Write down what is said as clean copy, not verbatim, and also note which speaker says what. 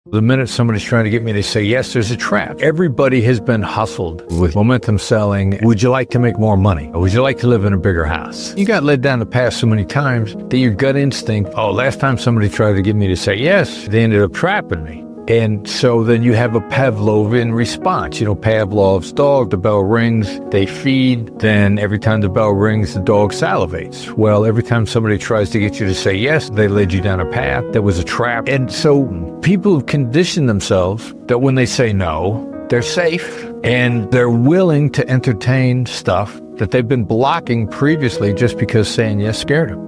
Speaker 1: The minute somebody's trying to get me to say yes, there's a trap. Everybody has been hustled with momentum selling. Would you like to make more money? Or would you like to live in a bigger house? You got led down the path so many times that your gut instinct, last time somebody tried to get me to say yes, they ended up trapping me. And so then you have a Pavlovian response. Pavlov's dog, the bell rings, they feed. Then every time the bell rings, the dog salivates. Well, every time somebody tries to get you to say yes, they led you down a path that was a trap. And so people have conditioned themselves that when they say no, they're safe. And they're willing to entertain stuff that they've been blocking previously just because saying yes scared them.